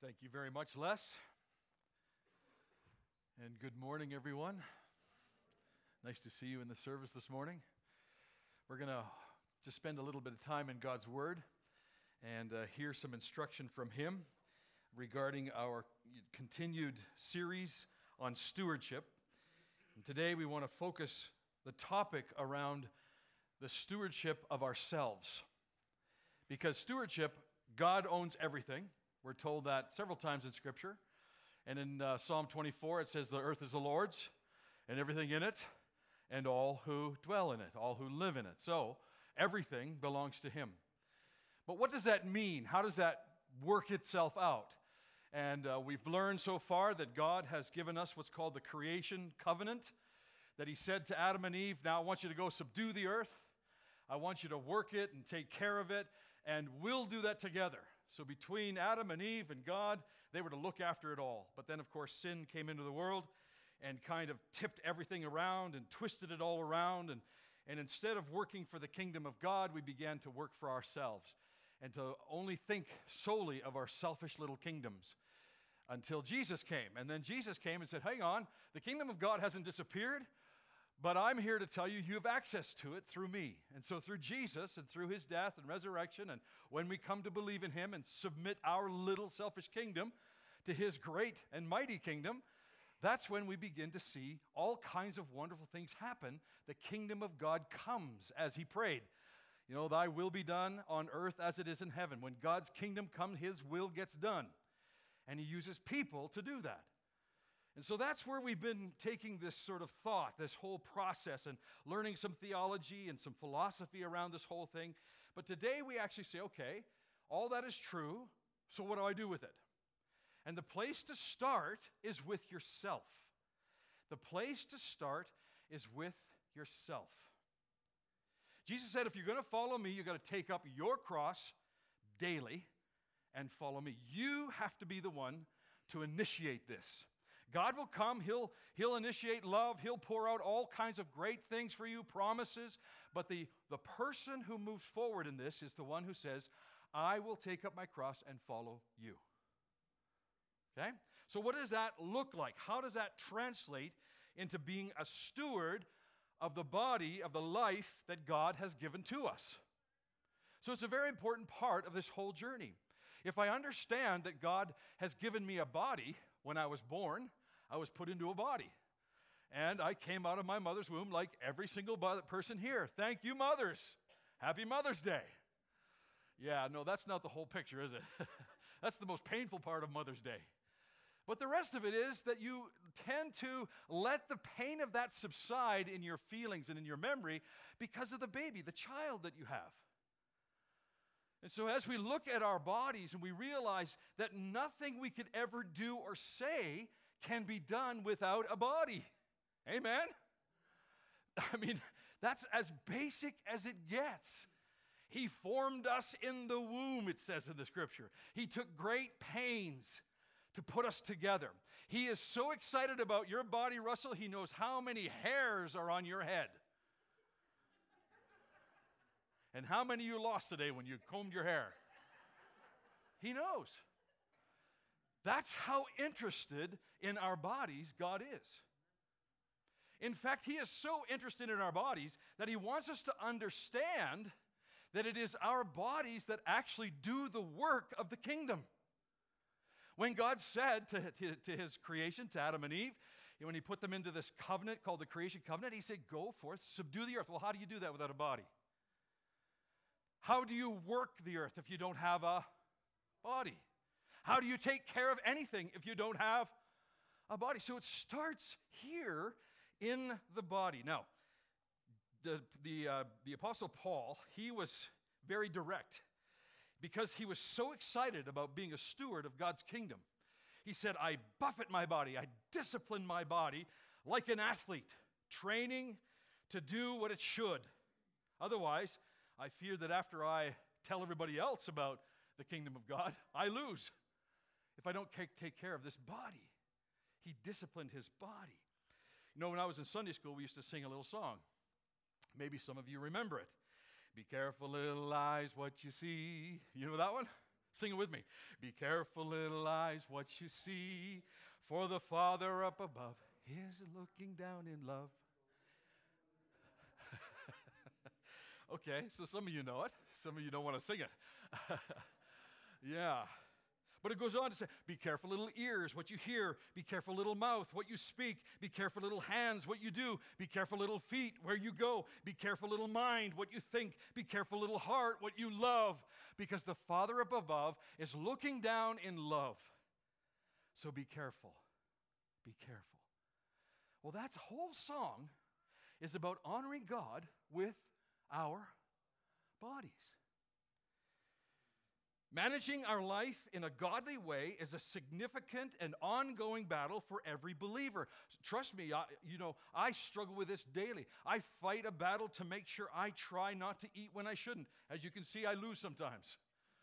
Thank you very much, Les. And good morning, everyone. Nice to see you in the service this morning. We're going to just spend a little bit of time in God's Word and hear some instruction from Him regarding our continued series on stewardship. And today we want to focus the topic around the stewardship of ourselves. Because stewardship, God owns everything. We're told that several times in Scripture. And in Psalm 24, it says, "The earth is the Lord's, and everything in it, and all who dwell in it, all who live in it." So, everything belongs to Him. But what does that mean? How does that work itself out? And we've learned so far that God has given us what's called the creation covenant, that He said to Adam and Eve, "Now I want you to go subdue the earth. I want you to work it and take care of it, and we'll do that together." So between Adam and Eve and God, they were to look after it all. But then, of course, sin came into the world and kind of tipped everything around and twisted it all around. And instead of working for the kingdom of God, we began to work for ourselves and to only think solely of our selfish little kingdoms until Jesus came. And then Jesus came and said, "Hang on, the kingdom of God hasn't disappeared, but I'm here to tell you have access to it through me." And so through Jesus and through His death and resurrection, and when we come to believe in Him and submit our little selfish kingdom to His great and mighty kingdom, that's when we begin to see all kinds of wonderful things happen. The kingdom of God comes as He prayed. You know, "Thy will be done on earth as it is in heaven." When God's kingdom comes, His will gets done. And He uses people to do that. And so that's where we've been taking this sort of thought, this whole process, and learning some theology and some philosophy around this whole thing. But today we actually say, okay, all that is true, so what do I do with it? And the place to start is with yourself. The place to start is with yourself. Jesus said, if you're going to follow me, you've got to take up your cross daily and follow me. You have to be the one to initiate this. God will come, He'll initiate love, He'll pour out all kinds of great things for you, promises, but the person who moves forward in this is the one who says, "I will take up my cross and follow you." Okay? So what does that look like? How does that translate into being a steward of the body, of the life that God has given to us? So it's a very important part of this whole journey. If I understand that God has given me a body when I was born, I was put into a body. And I came out of my mother's womb like every single person here. Thank you, mothers. Happy Mother's Day. Yeah, no, that's not the whole picture, is it? That's the most painful part of Mother's Day. But the rest of it is that you tend to let the pain of that subside in your feelings and in your memory because of the baby, the child that you have. And so as we look at our bodies and we realize that nothing we could ever do or say can be done without a body. Amen? I mean, that's as basic as it gets. He formed us in the womb, it says in the Scripture. He took great pains to put us together. He is so excited about your body, Russell, He knows how many hairs are on your head. And how many you lost today when you combed your hair? He knows. That's how interested in our bodies God is. In fact, He is so interested in our bodies that He wants us to understand that it is our bodies that actually do the work of the kingdom. When God said to His creation, to Adam and Eve, when He put them into this covenant called the creation covenant, He said, "Go forth, subdue the earth." Well, how do you do that without a body? How do you work the earth if you don't have a body? How do you take care of anything if you don't have a body? So it starts here in the body. Now, the Apostle Paul, he was very direct because he was so excited about being a steward of God's kingdom. He said, "I buffet my body, I discipline my body like an athlete, training to do what it should. Otherwise, I fear that after I tell everybody else about the kingdom of God, I lose if I don't take care of this body." He disciplined his body. You know, when I was in Sunday school, we used to sing a little song. Maybe some of you remember it. "Be careful, little eyes, what you see." You know that one? Sing it with me. Be careful, little eyes, what you see, for the Father up above is looking down in love. Okay, so some of you know it. Some of you don't want to sing it. Yeah. But it goes on to say, be careful, little ears, what you hear. Be careful, little mouth, what you speak. Be careful, little hands, what you do. Be careful, little feet, where you go. Be careful, little mind, what you think. Be careful, little heart, what you love. Because the Father up above is looking down in love. So be careful. Be careful. Well, that whole song is about honoring God with our bodies. Managing our life in a godly way is a significant and ongoing battle for every believer. Trust me, I struggle with this daily. I fight a battle to make sure I try not to eat when I shouldn't. As you can see, I lose sometimes.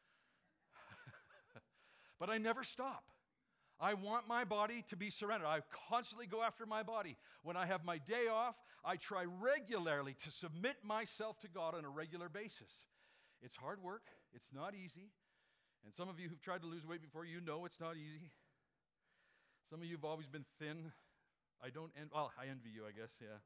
But I never stop. I want my body to be surrendered. I constantly go after my body. When I have my day off, I try regularly to submit myself to God on a regular basis. It's hard work. It's not easy. And some of you who've tried to lose weight before, you know it's not easy. Some of you have always been thin. I envy you, I guess, yeah.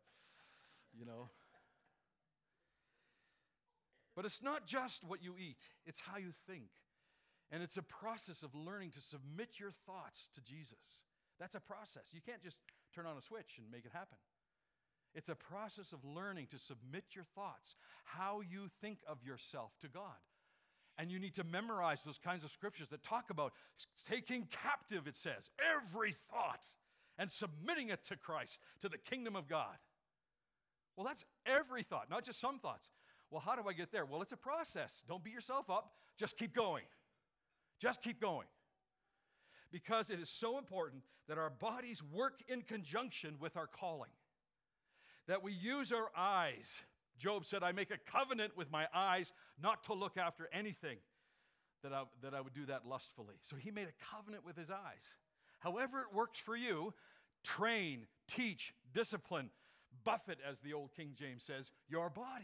But it's not just what you eat. It's how you think. And it's a process of learning to submit your thoughts to Jesus. That's a process. You can't just turn on a switch and make it happen. It's a process of learning to submit your thoughts, how you think of yourself to God. And you need to memorize those kinds of scriptures that talk about taking captive, it says, every thought and submitting it to Christ, to the kingdom of God. Well, that's every thought, not just some thoughts. Well, how do I get there? Well, it's a process. Don't beat yourself up. Just keep going. Just keep going. Because it is so important that our bodies work in conjunction with our calling. That we use our eyes. Job said, I make a covenant with my eyes not to look after anything, that I would do that lustfully. So he made a covenant with his eyes. However it works for you, train, teach, discipline, buffet, as the old King James says, your body.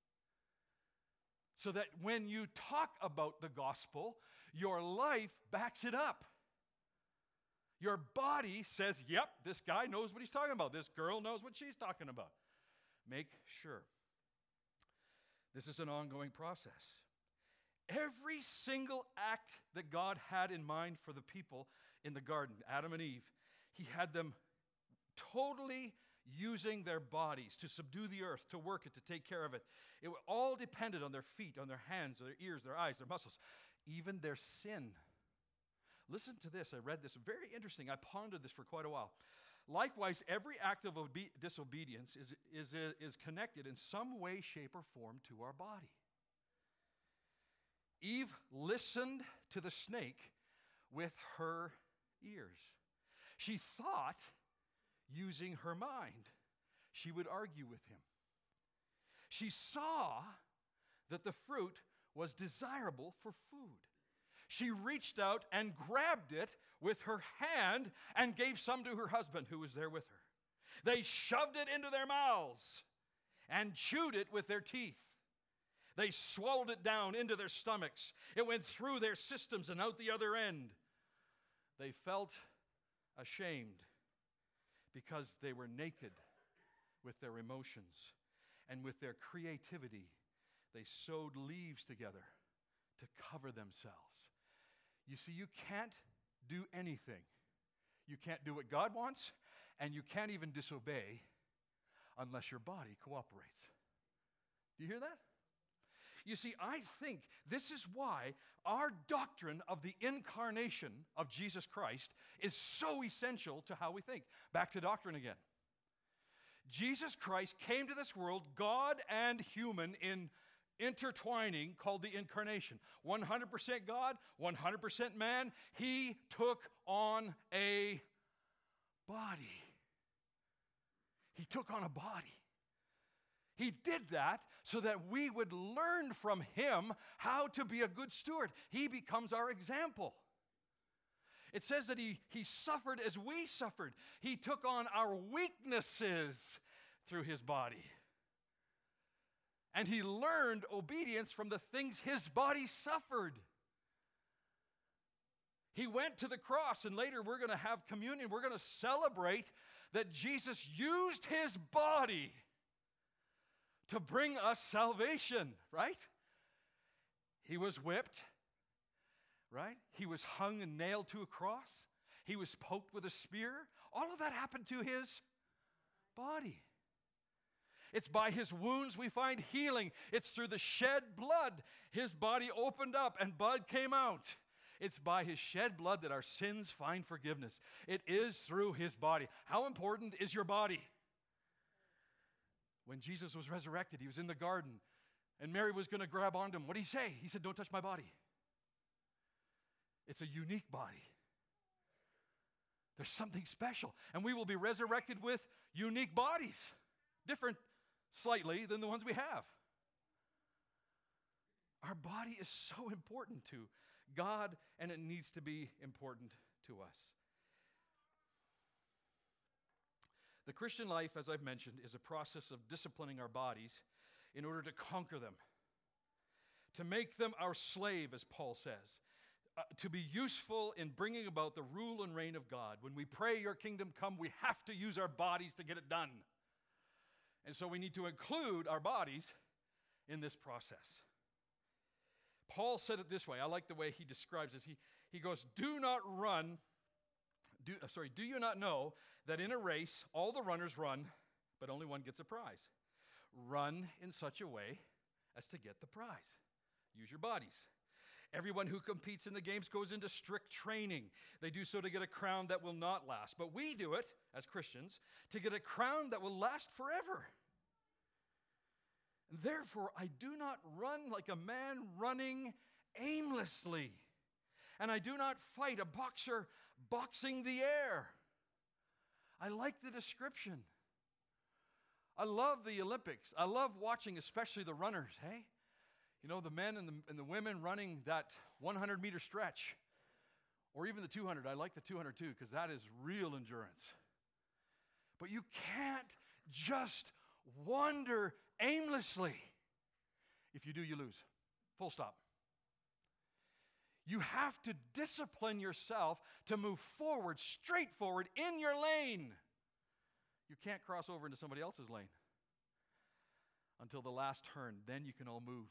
So that when you talk about the gospel, your life backs it up. Your body says, yep, this guy knows what he's talking about. This girl knows what she's talking about. Make sure. This is an ongoing process. Every single act that God had in mind for the people in the garden, Adam and Eve, he had them totally using their bodies to subdue the earth, to work it, to take care of it. It all depended on their feet, on their hands, their ears, their eyes, their muscles, even their sin. Listen to this. I read this. Very interesting. I pondered this for quite a while. Likewise, every act of disobedience is connected in some way, shape, or form to our body. Eve listened to the snake with her ears. She thought, using her mind, she would argue with him. She saw that the fruit was desirable for food. She reached out and grabbed it with her hand and gave some to her husband who was there with her. They shoved it into their mouths and chewed it with their teeth. They swallowed it down into their stomachs. It went through their systems and out the other end. They felt ashamed because they were naked with their emotions and with their creativity. They sewed leaves together to cover themselves. You see, you can't do anything. You can't do what God wants, and you can't even disobey unless your body cooperates. Do you hear that? You see, I think this is why our doctrine of the incarnation of Jesus Christ is so essential to how we think. Back to doctrine again. Jesus Christ came to this world, God and human, in intertwining, called the incarnation. 100% God, 100% man. He took on a body. He took on a body. He did that so that we would learn from him how to be a good steward. He becomes our example. It says that he suffered as we suffered. He took on our weaknesses through his body. And he learned obedience from the things his body suffered. He went to the cross, and later we're going to have communion. We're going to celebrate that Jesus used his body to bring us salvation, right? He was whipped, right? He was hung and nailed to a cross. He was poked with a spear. All of that happened to his body. It's by his wounds we find healing. It's through the shed blood his body opened up and blood came out. It's by his shed blood that our sins find forgiveness. It is through his body. How important is your body? When Jesus was resurrected, he was in the garden, and Mary was going to grab onto him. What did he say? He said, "Don't touch my body." It's a unique body. There's something special. And we will be resurrected with unique bodies, different slightly than the ones we have. Our body is so important to God, and it needs to be important to us. The Christian life, as I've mentioned, is a process of disciplining our bodies in order to conquer them, to make them our slave, as Paul says, to be useful in bringing about the rule and reign of God. When we pray, "Your kingdom come," we have to use our bodies to get it done. And so we need to include our bodies in this process. Paul said it this way. I like the way he describes this. He goes, do you not know that in a race all the runners run, but only one gets a prize? Run in such a way as to get the prize. Use your bodies. Everyone who competes in the games goes into strict training. They do so to get a crown that will not last. But we do it, as Christians, to get a crown that will last forever. Therefore, I do not run like a man running aimlessly. And I do not fight a boxer boxing the air. I like the description. I love the Olympics. I love watching especially the runners, hey? You know, the men and the women running that 100-meter stretch, or even the 200. I like the 200 too, because that is real endurance. But you can't just wander aimlessly. If you do, you lose. Full stop. You have to discipline yourself to move forward, straight forward, in your lane. You can't cross over into somebody else's lane until the last turn. Then you can all move.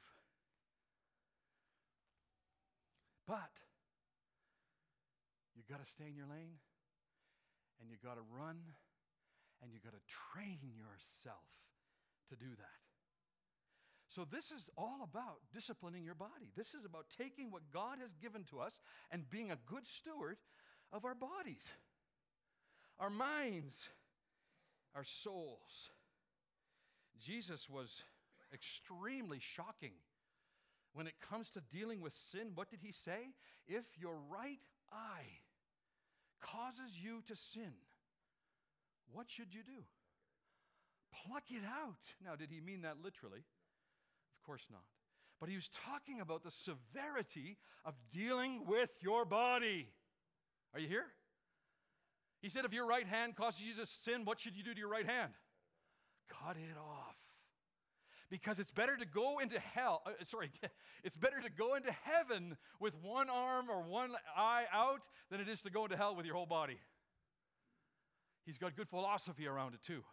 But you got to stay in your lane, and you got to run, and you got to train yourself to do that. So this is all about disciplining your body. This is about taking what God has given to us and being a good steward of our bodies, our minds, our souls. Jesus was extremely shocking. When it comes to dealing with sin, what did he say? If your right eye causes you to sin, what should you do? Pluck it out. Now, did he mean that literally? Of course not. But he was talking about the severity of dealing with your body. Are you here? He said, if your right hand causes you to sin, what should you do to your right hand? Cut it off. Because it's better to go into it's better to go into heaven with one arm or one eye out than it is to go into hell with your whole body. He's got good philosophy around it too.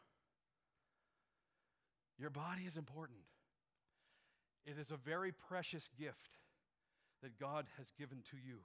Your body is important. It is a very precious gift that God has given to you.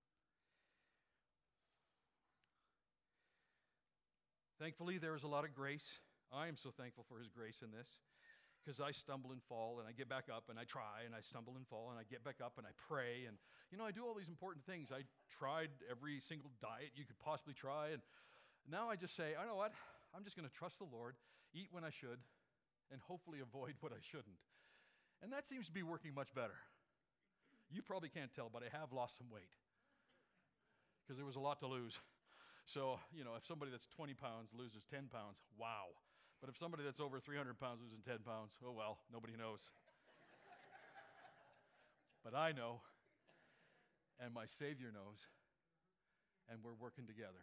Thankfully, there is a lot of grace. I am so thankful for his grace in this. Because I stumble and fall, and I get back up, and I try, and I stumble and fall, and I get back up, and I pray, and, I do all these important things. I tried every single diet you could possibly try, and now I just say, I know what? I'm just going to trust the Lord, eat when I should, and hopefully avoid what I shouldn't. And that seems to be working much better. You probably can't tell, but I have lost some weight because there was a lot to lose. So, if somebody that's 20 pounds loses 10 pounds, wow. But if somebody that's over 300 pounds losing 10 pounds, oh well, nobody knows. But I know, and my Savior knows, and we're working together.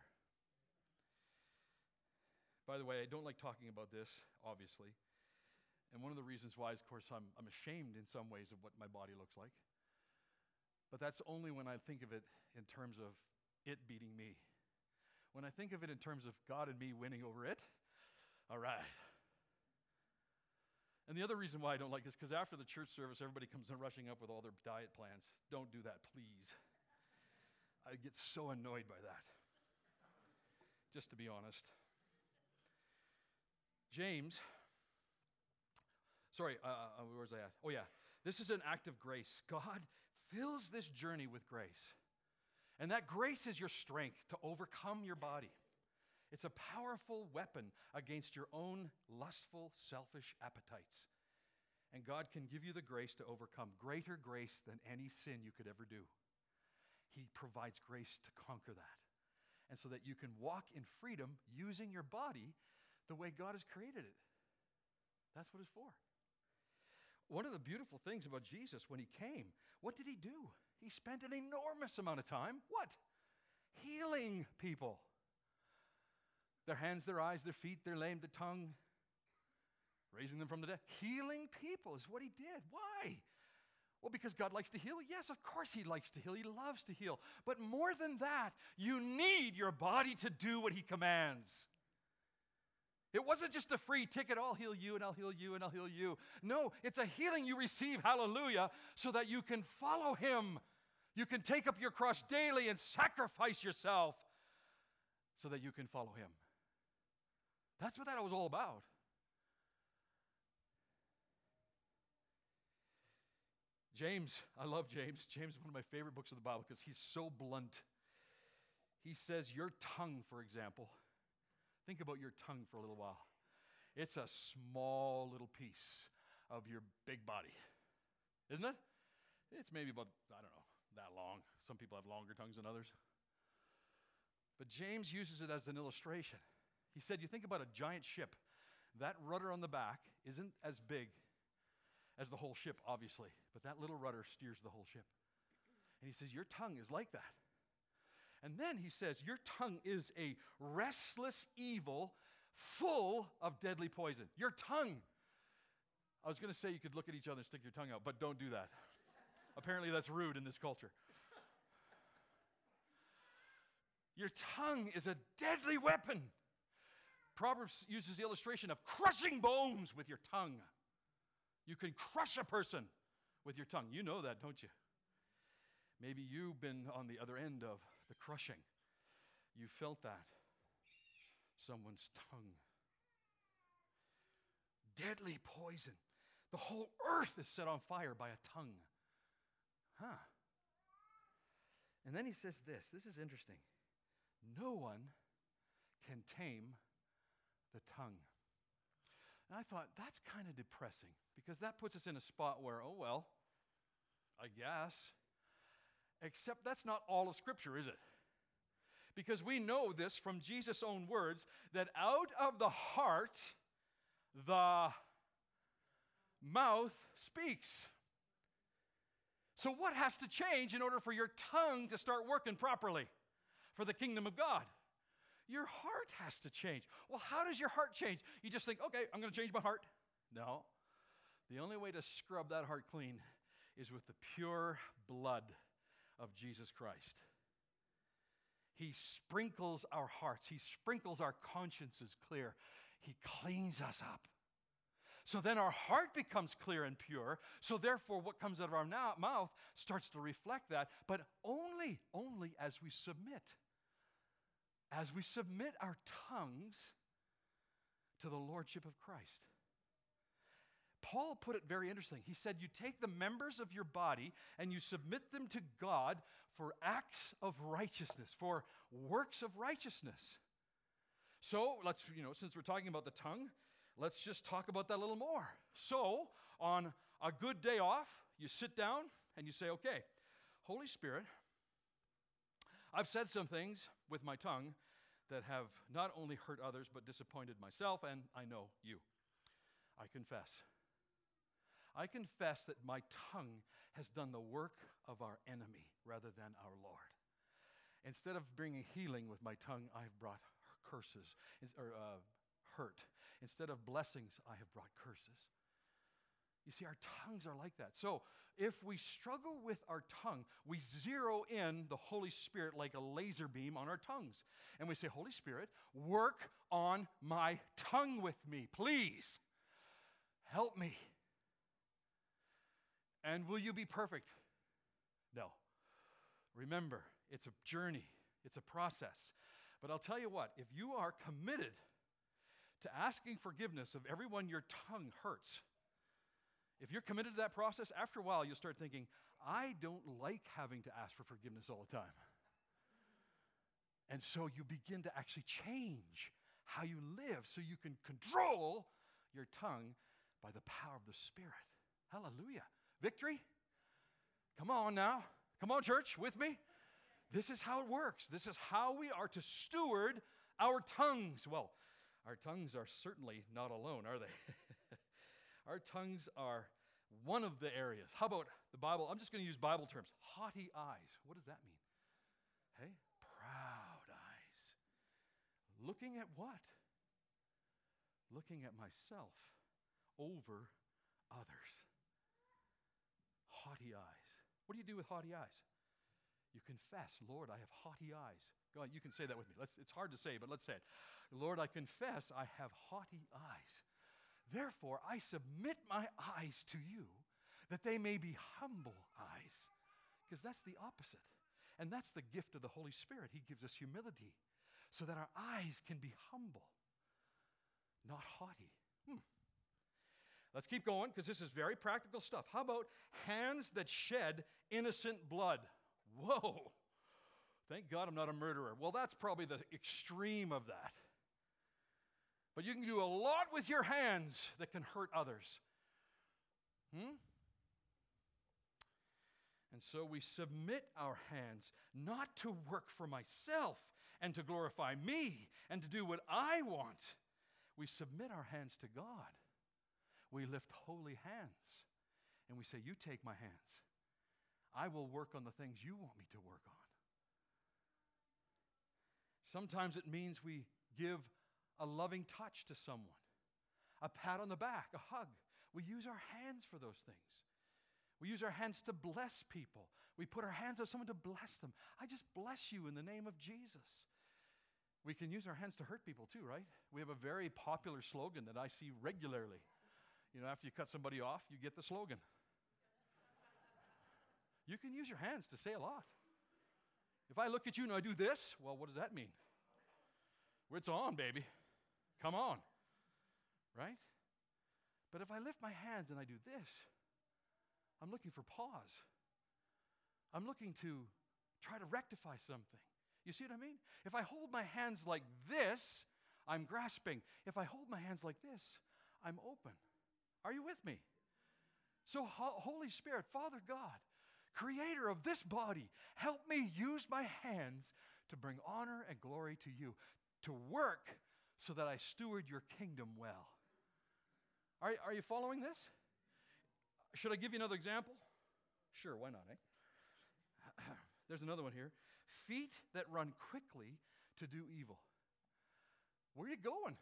By the way, I don't like talking about this, obviously. And one of the reasons why is, of course, I'm ashamed in some ways of what my body looks like. But that's only when I think of it in terms of it beating me. When I think of it in terms of God and me winning over it, all right. And the other reason why I don't like this, because after the church service, everybody comes in rushing up with all their diet plans. Don't do that, please. I get so annoyed by that, just to be honest. James, where was I at? Oh yeah, this is an act of grace. God fills this journey with grace. And that grace is your strength to overcome your body. It's a powerful weapon against your own lustful, selfish appetites. And God can give you the grace to overcome greater grace than any sin you could ever do. He provides grace to conquer that. And so that you can walk in freedom using your body the way God has created it. That's what it's for. One of the beautiful things about Jesus when he came, what did he do? He spent an enormous amount of time, what? Healing people. Their hands, their eyes, their feet, their lame, their tongue, raising them from the dead. Healing people is what he did. Why? Well, because God likes to heal. Yes, of course he likes to heal. He loves to heal. But more than that, you need your body to do what he commands. It wasn't just a free ticket, I'll heal you and I'll heal you and I'll heal you. No, it's a healing you receive, hallelujah, so that you can follow him. You can take up your cross daily and sacrifice yourself so that you can follow him. That's what that was all about. James, I love James. James is one of my favorite books of the Bible because he's so blunt. He says, your tongue, for example, think about your tongue for a little while. It's a small little piece of your big body, isn't it? It's maybe about, I don't know, that long. Some people have longer tongues than others. But James uses it as an illustration. He said, you think about a giant ship. That rudder on the back isn't as big as the whole ship, obviously, but that little rudder steers the whole ship. And he says, your tongue is like that. And then he says, your tongue is a restless evil full of deadly poison. Your tongue. I was going to say you could look at each other and stick your tongue out, but don't do that. Apparently that's rude in this culture. Your tongue is a deadly weapon. Proverbs uses the illustration of crushing bones with your tongue. You can crush a person with your tongue. You know that, don't you? Maybe you've been on the other end of the crushing. You felt that. Someone's tongue. Deadly poison. The whole earth is set on fire by a tongue. And then he says this. This is interesting. No one can tame the tongue. And I thought, that's kind of depressing because that puts us in a spot where, oh, well, I guess. Except that's not all of Scripture, is it? Because we know this from Jesus' own words, that out of the heart, the mouth speaks. So what has to change in order for your tongue to start working properly for the kingdom of God? Your heart has to change. Well, how does your heart change? You just think, okay, I'm going to change my heart. No. The only way to scrub that heart clean is with the pure blood of Jesus Christ. He sprinkles our hearts. He sprinkles our consciences clear. He cleans us up. So then our heart becomes clear and pure. So therefore, what comes out of our mouth starts to reflect that, but only as we submit. As we submit our tongues to the lordship of Christ. Paul put it very interesting. He said, you take the members of your body and you submit them to God for acts of righteousness, for works of righteousness. So let's, since we're talking about the tongue, let's just talk about that a little more. So on a good day off, you sit down and you say, okay, Holy Spirit, I've said some things with my tongue that have not only hurt others but disappointed myself, and I know you. I confess. I confess that my tongue has done the work of our enemy rather than our Lord. Instead of bringing healing with my tongue, I have brought curses, or hurt. Instead of blessings, I have brought curses. You see, our tongues are like that. So if we struggle with our tongue, we zero in the Holy Spirit like a laser beam on our tongues. And we say, Holy Spirit, work on my tongue with me, please. Help me. And will you be perfect? No. Remember, it's a journey. It's a process. But I'll tell you what, if you are committed to asking forgiveness of everyone your tongue hurts, if you're committed to that process, after a while you'll start thinking, I don't like having to ask for forgiveness all the time. And so you begin to actually change how you live so you can control your tongue by the power of the Spirit. Hallelujah. Victory? Come on now. Come on, church, with me. This is how it works. This is how we are to steward our tongues. Well, our tongues are certainly not alone, are they? Our tongues are one of the areas. How about the Bible? I'm just going to use Bible terms. Haughty eyes. What does that mean? Hey, proud eyes. Looking at what? Looking at myself over others. Haughty eyes. What do you do with haughty eyes? You confess, Lord, I have haughty eyes. Go on, you can say that with me. It's hard to say, but let's say it. Lord, I confess I have haughty eyes. Therefore, I submit my eyes to you, that they may be humble eyes. Because that's the opposite. And that's the gift of the Holy Spirit. He gives us humility so that our eyes can be humble, not haughty. Let's keep going, because this is very practical stuff. How about hands that shed innocent blood? Whoa. Thank God I'm not a murderer. Well, that's probably the extreme of that. But you can do a lot with your hands that can hurt others. And so we submit our hands not to work for myself and to glorify me and to do what I want. We submit our hands to God. We lift holy hands and we say, you take my hands. I will work on the things you want me to work on. Sometimes it means we give a loving touch to someone, a pat on the back, a hug. We use our hands for those things. We use our hands to bless people. We put our hands on someone to bless them. I just bless you in the name of Jesus. We can use our hands to hurt people too, right? We have a very popular slogan that I see regularly. You know, after you cut somebody off, you get the slogan. You can use your hands to say a lot. If I look at you and I do this, well, what does that mean? Well, it's on, baby. Come on. Right? But if I lift my hands and I do this, I'm looking for pause. I'm looking to try to rectify something. You see what I mean? If I hold my hands like this, I'm grasping. If I hold my hands like this, I'm open. Are you with me? So, Holy Spirit, Father God, Creator of this body, help me use my hands to bring honor and glory to you, to work so that I steward your kingdom well. Are you following this? Should I give you another example? Sure, why not, eh? There's another one here. Feet that run quickly to do evil. Where are you going?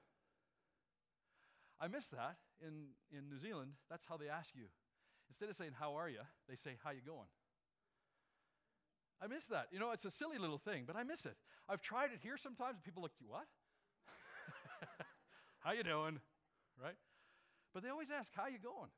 I miss that. In New Zealand, that's how they ask you. Instead of saying, how are you? They say, how you going? I miss that. You know, it's a silly little thing, but I miss it. I've tried it here sometimes, and people look at you, what? How you doing? Right? But they always ask, how you going?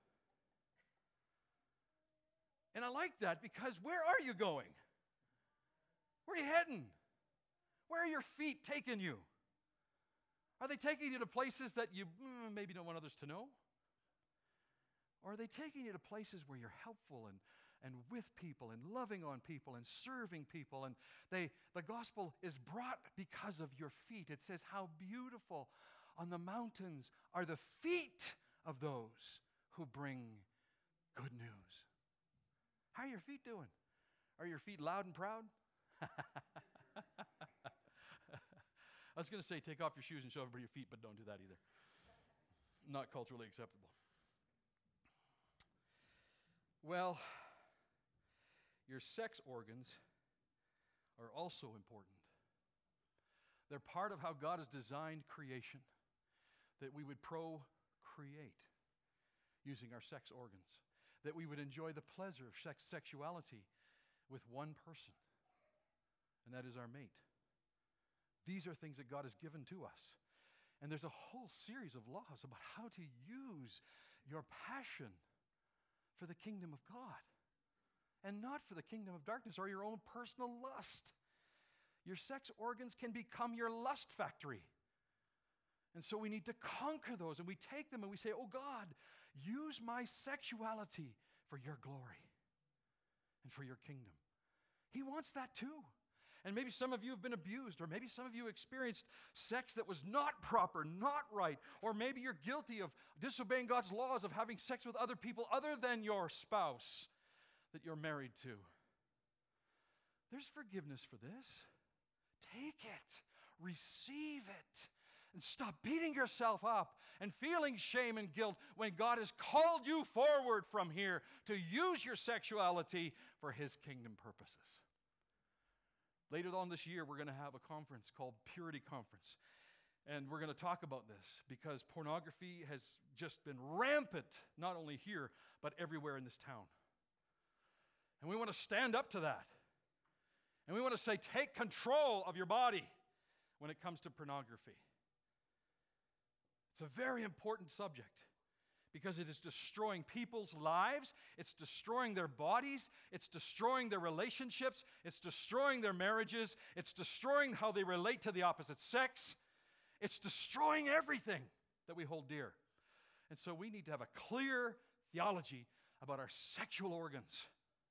And I like that because where are you going? Where are you heading? Where are your feet taking you? Are they taking you to places that you maybe don't want others to know? Or are they taking you to places where you're helpful and with people and loving on people and serving people? And the gospel is brought because of your feet. It says, how beautiful on the mountains are the feet of those who bring good news. How are your feet doing? Are your feet loud and proud? I was going to say, take off your shoes and show everybody your feet, but don't do that either. Not culturally acceptable. Well, your sex organs are also important. They're part of how God has designed creation, that we would procreate using our sex organs. that we would enjoy the pleasure of sexuality with one person, and that is our mate. These are things that God has given to us. And there's a whole series of laws about how to use your passion for the kingdom of God and not for the kingdom of darkness or your own personal lust. Your sex organs can become your lust factory. And so we need to conquer those, and we take them and we say, oh God, use my sexuality for your glory and for your kingdom. He wants that too. And maybe some of you have been abused, or maybe some of you experienced sex that was not proper, not right, or maybe you're guilty of disobeying God's laws of having sex with other people other than your spouse that you're married to. There's forgiveness for this. Take it, receive it, and stop beating yourself up and feeling shame and guilt when God has called you forward from here to use your sexuality for His kingdom purposes. Later on this year, we're going to have a conference called Purity Conference. And we're going to talk about this because pornography has just been rampant, not only here, but everywhere in this town. And we want to stand up to that. And we want to say, take control of your body when it comes to pornography. It's a very important subject because it is destroying people's lives, it's destroying their bodies, it's destroying their relationships, it's destroying their marriages, it's destroying how they relate to the opposite sex, it's destroying everything that we hold dear. And so we need to have a clear theology about our sexual organs.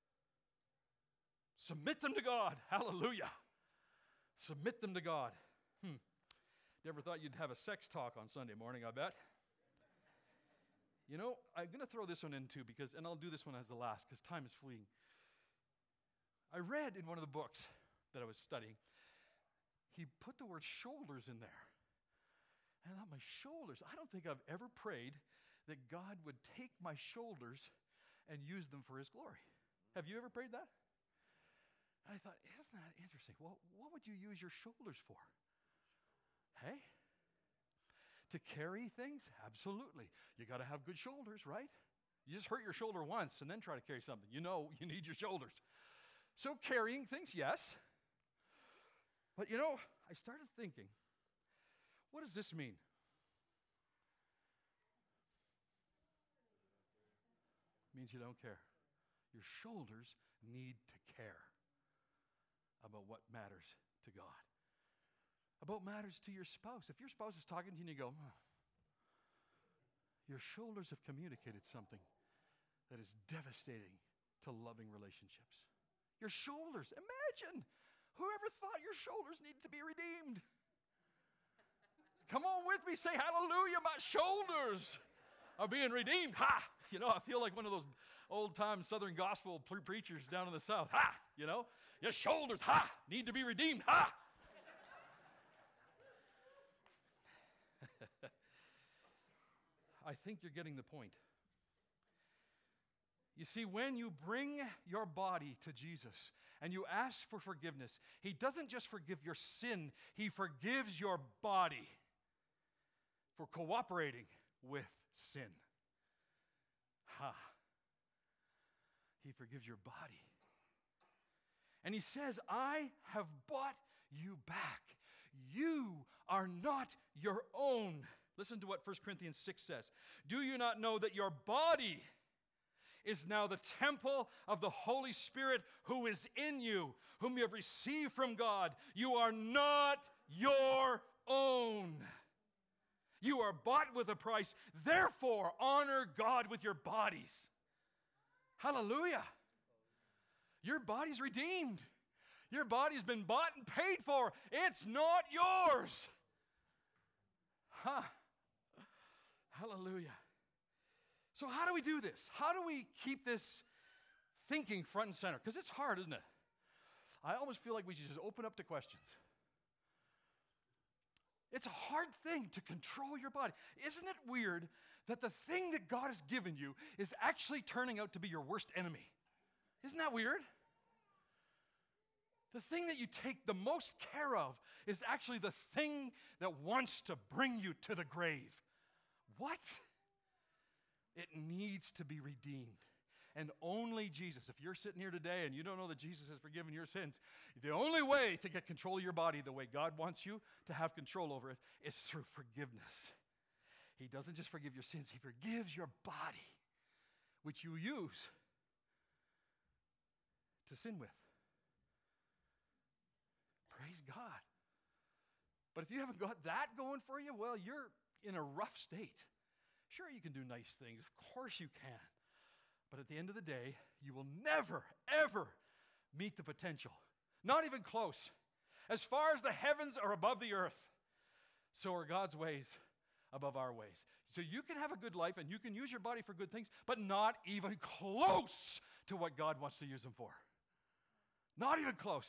Submit them to God. Hallelujah. Submit them to God. Never thought you'd have a sex talk on Sunday morning, I bet. You know, I'm going to throw this one in too, and I'll do this one as the last, because time is fleeing. I read in one of the books that I was studying, he put the word shoulders in there. And I thought, my shoulders, I don't think I've ever prayed that God would take my shoulders and use them for His glory. Have you ever prayed that? And I thought, isn't that interesting? Well, what would you use your shoulders for? Hey? To carry things? Absolutely. You got to have good shoulders, right? You just hurt your shoulder once and then try to carry something. You know you need your shoulders. So carrying things, yes. But you know, I started thinking, what does this mean? It means you don't care. Your shoulders need to care about what matters to God. About matters to your spouse. If your spouse is talking to you and you go, your shoulders have communicated something that is devastating to loving relationships. Your shoulders, imagine, whoever thought your shoulders needed to be redeemed? Come on with me, say hallelujah, my shoulders are being redeemed. Ha! You know, I feel like one of those old-time Southern gospel preachers down in the South. Ha! You know, your shoulders, ha! Need to be redeemed. Ha! I think you're getting the point. You see, when you bring your body to Jesus and you ask for forgiveness, He doesn't just forgive your sin, He forgives your body for cooperating with sin. He forgives your body. And He says, I have bought you back. You are not your own. Listen to what 1 Corinthians 6 says. Do you not know that your body is now the temple of the Holy Spirit who is in you, whom you have received from God? You are not your own. You are bought with a price. Therefore, honor God with your bodies. Hallelujah. Your body's redeemed. Your body's been bought and paid for. It's not yours. Hallelujah. So how do we do this? How do we keep this thinking front and center? Because it's hard, isn't it? I almost feel like we should just open up to questions. It's a hard thing to control your body. Isn't it weird that the thing that God has given you is actually turning out to be your worst enemy? Isn't that weird? The thing that you take the most care of is actually the thing that wants to bring you to the grave. What? It needs to be redeemed. and only Jesus. If you're sitting here today and you don't know that Jesus has forgiven your sins, the only way to get control of your body the way God wants you to have control over it is through forgiveness. He doesn't just forgive your sins, he forgives your body, which you use to sin with. Praise God. But if you haven't got that going for you, well, you're in a rough state. Sure, you can do nice things. Of course you can. But at the end of the day, you will never, ever meet the potential. Not even close. As far as the heavens are above the earth, so are God's ways above our ways. So you can have a good life and you can use your body for good things, but not even close to what God wants to use them for. Not even close.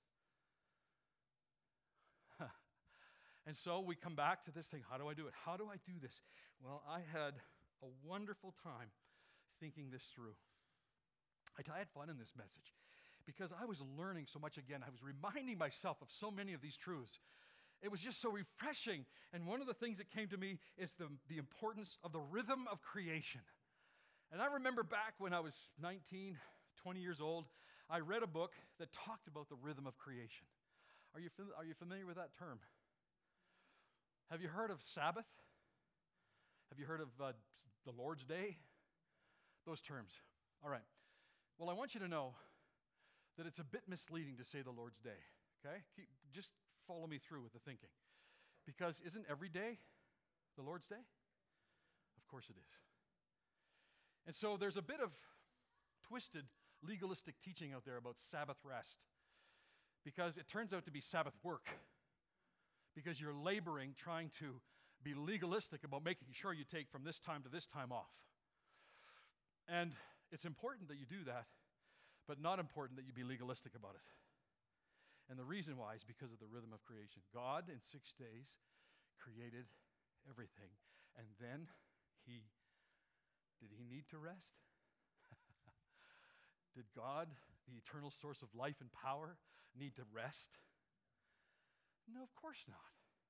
And so we come back to this thing, how do I do it? How do I do this? Well, I had a wonderful time thinking this through. I had fun in this message because I was learning so much again. I was reminding myself of so many of these truths. It was just so refreshing. And one of the things that came to me is the importance of the rhythm of creation. And I remember back when I was 19, 20 years old, I read a book that talked about the rhythm of creation. Are you familiar with that term? Have you heard of Sabbath? Have you heard of the Lord's Day? Those terms. All right. Well, I want you to know that it's a bit misleading to say the Lord's Day, okay? Just follow me through with the thinking. Because isn't every day the Lord's Day? Of course it is. And so there's a bit of twisted legalistic teaching out there about Sabbath rest. Because it turns out to be Sabbath work. Because you're laboring, trying to be legalistic about making sure you take from this time to this time off. And it's important that you do that, but not important that you be legalistic about it. And the reason why is because of the rhythm of creation. God, in 6 days, created everything. And then did he need to rest? Did God, the eternal source of life and power, need to rest? No, of course not.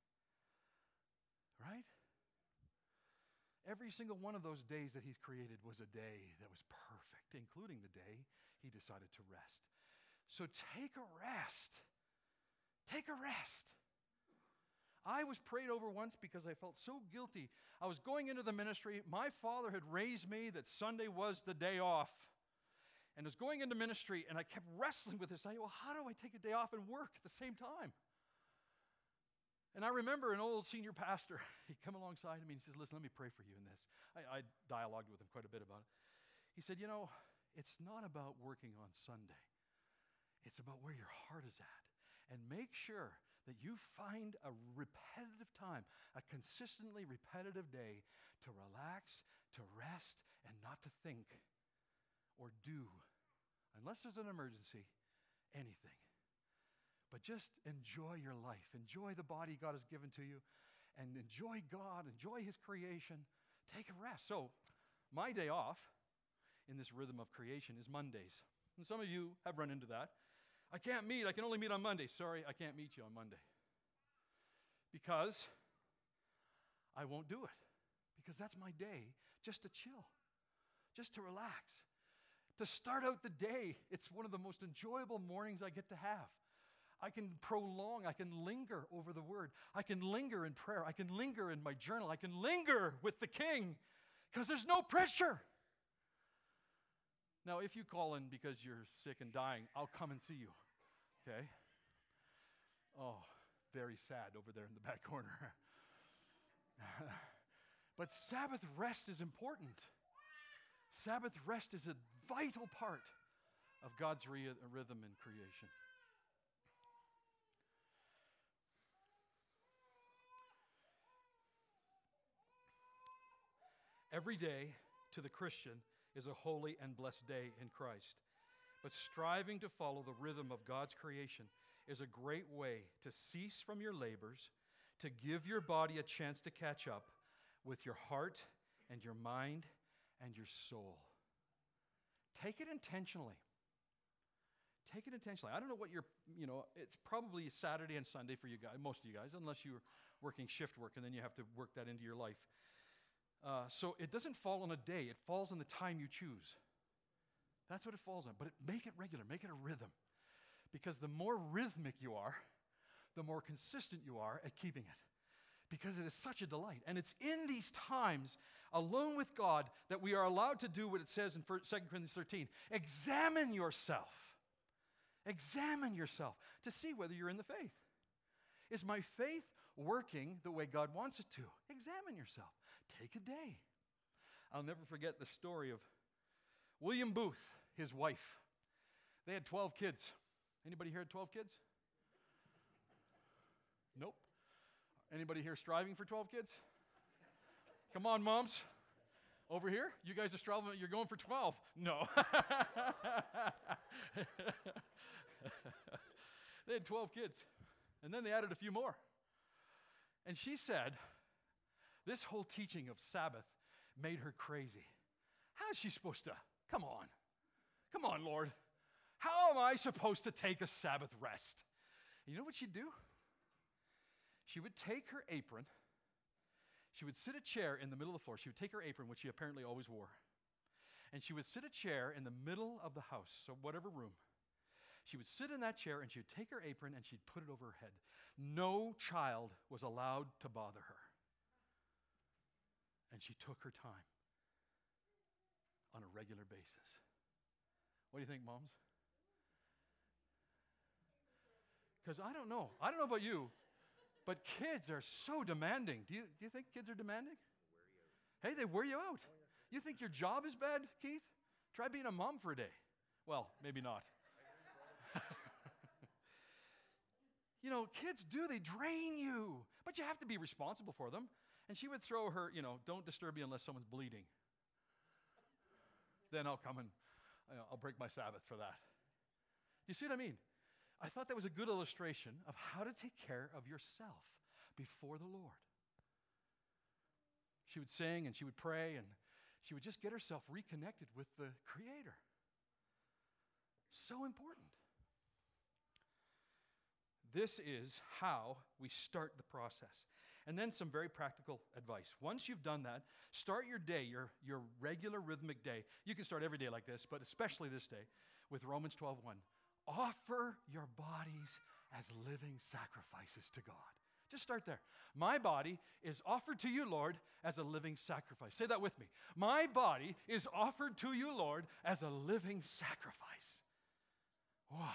Right? Every single one of those days that he's created was a day that was perfect, including the day he decided to rest. So take a rest. Take a rest. I was prayed over once because I felt so guilty. I was going into the ministry. My father had raised me that Sunday was the day off. And I was going into ministry, and I kept wrestling with this idea, well, how do I take a day off and work at the same time? And I remember an old senior pastor, he'd come alongside of me and he says, listen, let me pray for you in this. I dialogued with him quite a bit about it. He said, it's not about working on Sunday. It's about where your heart is at. And make sure that you find a repetitive time, a consistently repetitive day to relax, to rest, and not to think or do, unless there's an emergency, anything. But just enjoy your life. Enjoy the body God has given to you. And enjoy God. Enjoy his creation. Take a rest. So, my day off in this rhythm of creation is Mondays. And some of you have run into that. I can't meet. I can only meet on Monday. Sorry, I can't meet you on Monday. Because I won't do it. Because that's my day just to chill. Just to relax. To start out the day. It's one of the most enjoyable mornings I get to have. I can prolong, I can linger over the word. I can linger in prayer. I can linger in my journal. I can linger with the King because there's no pressure. Now, if you call in because you're sick and dying, I'll come and see you, okay? Oh, very sad over there in the back corner. But Sabbath rest is important. Sabbath rest is a vital part of God's rhythm in creation. Every day to the Christian is a holy and blessed day in Christ. But striving to follow the rhythm of God's creation is a great way to cease from your labors, to give your body a chance to catch up with your heart and your mind and your soul. Take it intentionally. Take it intentionally. I don't know what it's probably Saturday and Sunday for you guys, most of you guys, unless you're working shift work and then you have to work that into your life. So it doesn't fall on a day. It falls on the time you choose. That's what it falls on. But make it regular. Make it a rhythm. Because the more rhythmic you are, the more consistent you are at keeping it. Because it is such a delight. And it's in these times, alone with God, that we are allowed to do what it says in 2 Corinthians 13. Examine yourself. Examine yourself to see whether you're in the faith. Is my faith working the way God wants it to? Examine yourself. Take a day. I'll never forget the story of William Booth, his wife. They had 12 kids. Anybody here had 12 kids? Nope. Anybody here striving for 12 kids? Come on, moms. Over here? You guys are striving, you're going for 12. No. They had 12 kids. And then they added a few more. And she said, this whole teaching of Sabbath made her crazy. How is she supposed to? Come on, Lord. How am I supposed to take a Sabbath rest? You know what she'd do? She would take her apron. She would sit a chair in the middle of the floor. She would take her apron, which she apparently always wore. And she would sit a chair in the middle of the house, so whatever room. She would sit in that chair and she would take her apron and she'd put it over her head. No child was allowed to bother her. And she took her time on a regular basis. What do you think, moms? Because I don't know about you, but kids are so demanding. Do you think kids are demanding? Hey, they wear you out. You think your job is bad, Keith? Try being a mom for a day. Well, maybe not. You know, kids they drain you. But you have to be responsible for them. And she would throw her, don't disturb me unless someone's bleeding. Then I'll come and I'll break my Sabbath for that. Do you see what I mean? I thought that was a good illustration of how to take care of yourself before the Lord. She would sing and she would pray and she would just get herself reconnected with the Creator. So important. This is how we start the process. And then some very practical advice. Once you've done that, start your day, your regular rhythmic day. You can start every day like this, but especially this day with Romans 12:1. Offer your bodies as living sacrifices to God. Just start there. My body is offered to you, Lord, as a living sacrifice. Say that with me. My body is offered to you, Lord, as a living sacrifice. Wow.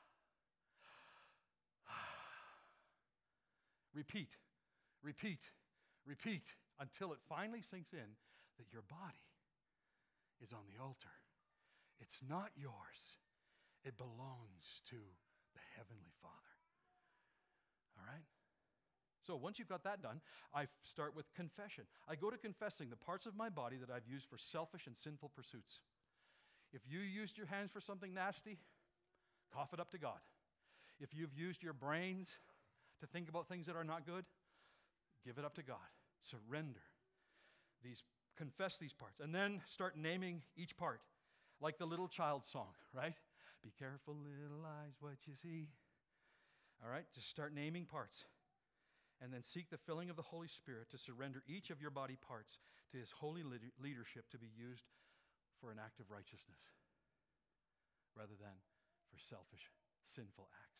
Repeat, repeat, repeat until it finally sinks in that your body is on the altar. It's not yours. It belongs to the Heavenly Father. All right? So once you've got that done, I start with confession. I go to confessing the parts of my body that I've used for selfish and sinful pursuits. If you used your hands for something nasty, cough it up to God. If you've used your brains to think about things that are not good, give it up to God. Surrender. Confess these parts. And then start naming each part. Like the little child song, right? Be careful, little eyes, what you see. All right? Just start naming parts. And then seek the filling of the Holy Spirit to surrender each of your body parts to His holy leadership to be used for an act of righteousness rather than for selfish, sinful acts.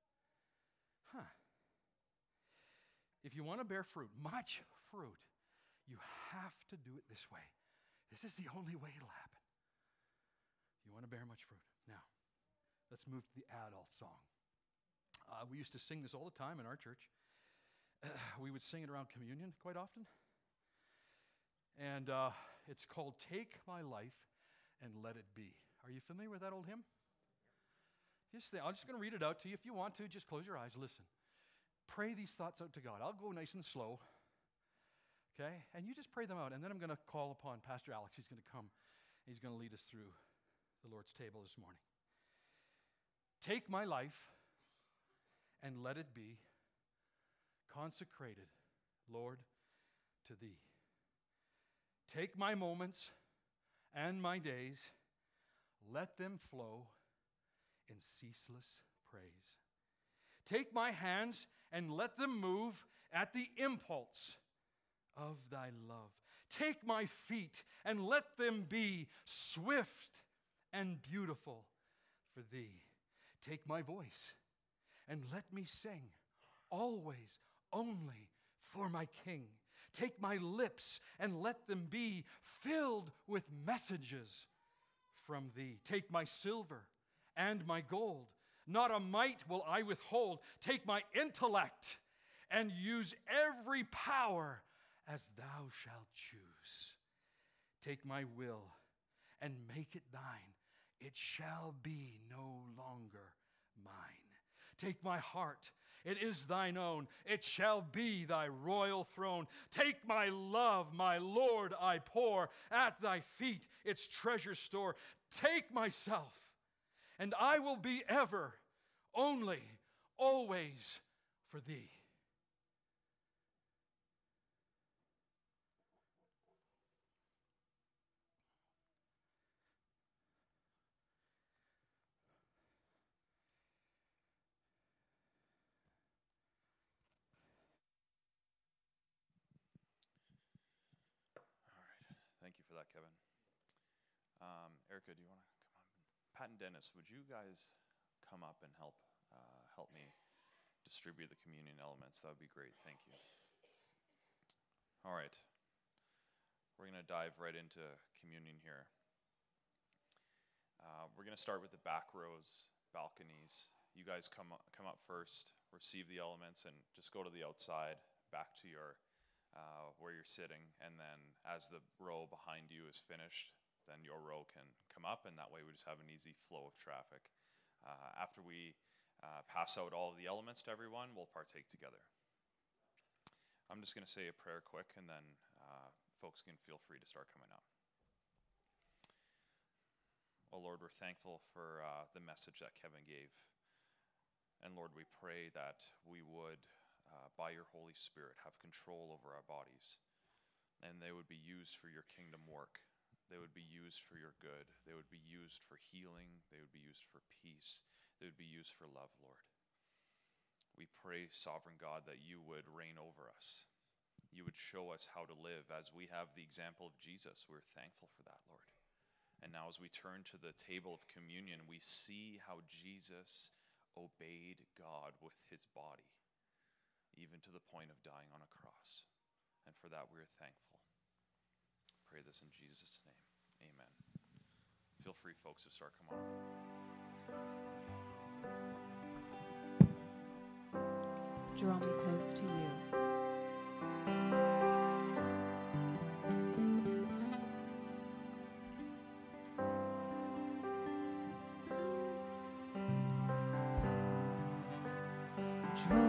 If you want to bear fruit, much fruit, you have to do it this way. This is the only way it'll happen. You want to bear much fruit. Now, let's move to the adult song. We used to sing this all the time in our church. We would sing it around communion quite often. And it's called Take My Life and Let It Be. Are you familiar with that old hymn? I'm just going to read it out to you. If you want to, just close your eyes, listen. Pray these thoughts out to God. I'll go nice and slow, okay? And you just pray them out. And then I'm going to call upon Pastor Alex. He's going to come. He's going to lead us through the Lord's table this morning. Take my life and let it be consecrated, Lord, to Thee. Take my moments and my days. Let them flow in ceaseless praise. Take my hands and let them move at the impulse of Thy love. Take my feet and let them be swift and beautiful for thee. Take my voice and let me sing, always, only for my King. Take my lips and let them be filled with messages from thee. Take my silver and my gold, not a mite will I withhold. Take my intellect and use every power as thou shalt choose. Take my will and make it thine. It shall be no longer mine. Take my heart, it is thine own. It shall be thy royal throne. Take my love, my Lord, I pour at thy feet its treasure store. Take myself, and I will be ever, only, always for thee. Thank you for that, Kevin. Erica, do you want to come up? Pat and Dennis, would you guys come up and help me distribute the communion elements? That would be great. Thank you. All right. We're going to dive right into communion here. We're going to start with the back rows, balconies. You guys come up first, receive the elements, and just go to the outside, back to your where you're sitting, and then as the row behind you is finished, then your row can come up, and that way we just have an easy flow of traffic. After we pass out all of the elements to everyone, we'll partake together. I'm just going to say a prayer quick, and then folks can feel free to start coming up. Oh Lord, we're thankful for the message that Kevin gave. And Lord, we pray that we would by your Holy Spirit, have control over our bodies. And they would be used for your kingdom work. They would be used for your good. They would be used for healing. They would be used for peace. They would be used for love, Lord. We pray, sovereign God, that you would reign over us. You would show us how to live as we have the example of Jesus. We're thankful for that, Lord. And now as we turn to the table of communion, we see how Jesus obeyed God with his body, even to the point of dying on a cross. And for that, we're thankful. Pray this in Jesus' name. Amen. Feel free, folks, to start coming on. Draw me close to you. Draw